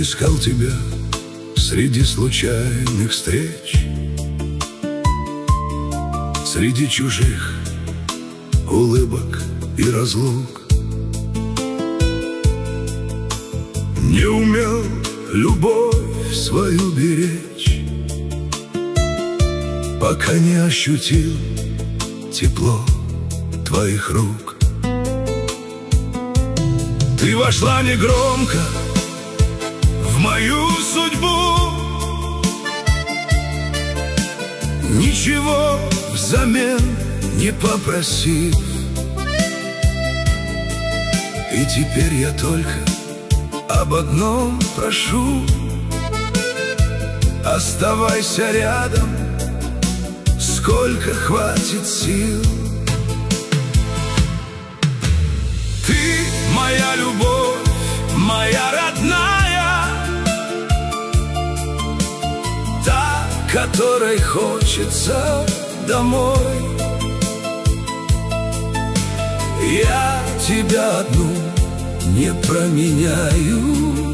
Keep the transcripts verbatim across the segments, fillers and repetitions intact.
искал тебя среди случайных встреч, среди чужих улыбок и разлук. Не умел любовь свою беречь, пока не ощутил тепло твоих рук. Ты вошла негромко в мою судьбу, ничего взамен не попросив. И теперь я только об одном прошу: оставайся рядом, сколько хватит сил. Ты моя любовь, моя родная, та, которой хочется домой. Я тебя одну не променяю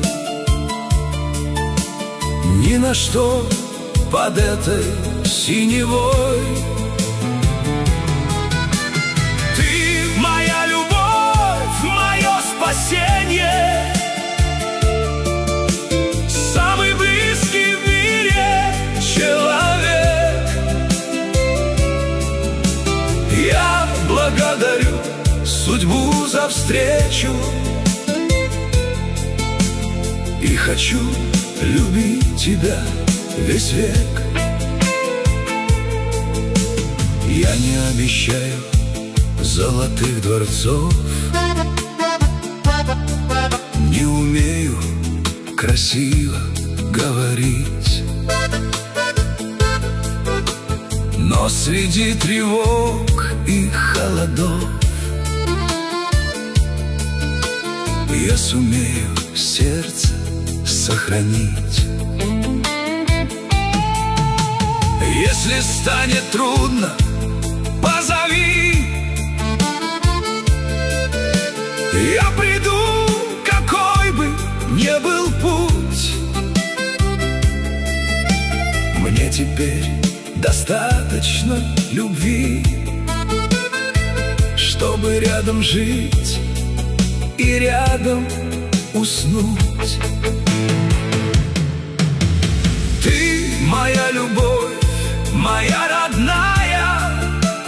ни на что под этой синевой. Ты моя любовь, мое спасение, самый близкий в мире человек. Я благодарю судьбу за встречу и хочу любить тебя весь век. Я не обещаю золотых дворцов, не умею красиво говорить, но среди тревог и холодов я сумею сердце сохранить. Если станет трудно, позови, я приду, какой бы ни был путь. Мне теперь достаточно любви, чтобы рядом жить и рядом уснуть. Ты моя любовь, моя родная,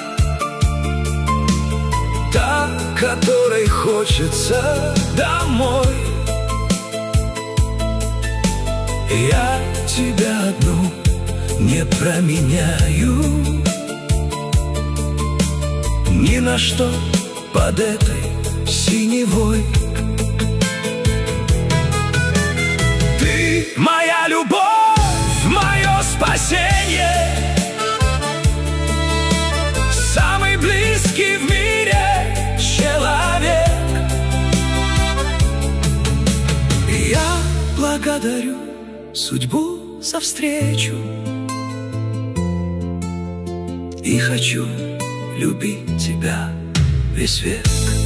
та, которой хочется домой. Я тебя одну не променяю ни на что под этой синевой. Ты моя любовь, мое спасение, самый близкий в мире человек. Я благодарю судьбу за встречу и хочу любить тебя весь век.